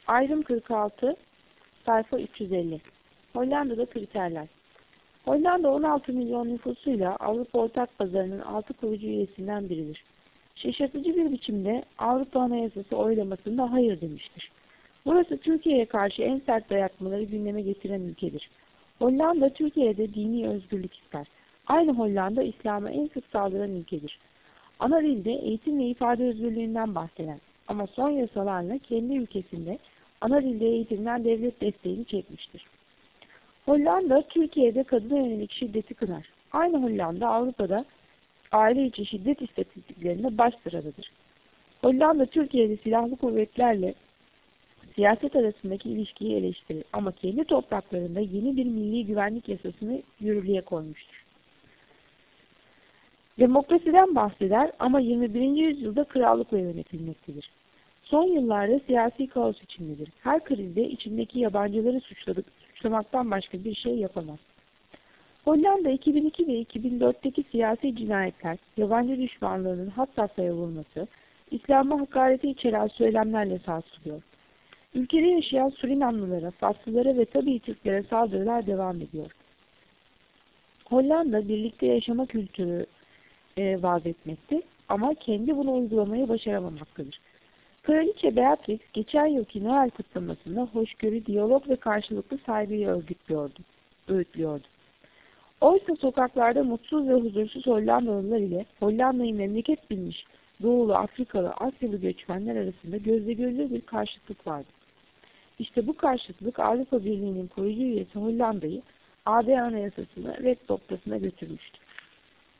Ayrım 46, sayfa 350. Hollanda'da kriterler. Hollanda 16 milyon nüfusuyla Avrupa Ortak Pazarı'nın 6 kurucu üyesinden biridir. Şaşırtıcı bir biçimde Avrupa Anayasası oylamasında hayır demiştir. Burası Türkiye'ye karşı en sert dayatmaları gündeme getiren ülkedir. Hollanda, Türkiye'de dini özgürlük ister. Aynı Hollanda, İslam'a en sık saldıran ülkedir. Ana dilde eğitim ve ifade özgürlüğünden bahseden ama son yasalarla kendi ülkesinde ana dilde eğitimden devlet desteğini çekmiştir. Hollanda, Türkiye'de kadına yönelik şiddeti kınar. Aynı Hollanda, Avrupa'da aile içi şiddet istatistiklerinde baş sıradadır. Hollanda, Türkiye'de silahlı kuvvetlerle siyaset arasındaki ilişkiyi eleştirir ama kendi topraklarında yeni bir milli güvenlik yasasını yürürlüğe koymuştur. Demokrasiden bahseder ama 21. yüzyılda krallıkla yönetilmektedir. Son yıllarda siyasi kaos içindedir. Her krizde içindeki yabancıları suçlamaktan başka bir şey yapamaz. Hollanda 2002 ve 2004'teki siyasi cinayetler, yabancı düşmanlığının had safhaya vurması, İslam'a hakareti içeren söylemlerle sarsılıyor. Ülkede yaşayan Surinamlılara, Faslılara ve tabii Türklere saldırılar devam ediyor. Hollanda birlikte yaşama kültürü vaat etmekte ama kendi bunu uygulamayı başaramamaktadır. Kraliçe Beatrix geçen yılki Noel kutlamasında hoşgörü, diyalog ve karşılıklı saygıyı öğütlüyordu. Oysa sokaklarda mutsuz ve huzursuz Hollandalılar ile Hollanda'yı memleket bilmiş Doğulu, Afrikalı, Asyalı göçmenler arasında gözle görülür bir karşıtlık vardı. İşte bu karşıtlık Avrupa Birliği'nin kurucu üyesi Hollanda'yı AB Anayasası'na red noktasına götürmüştür.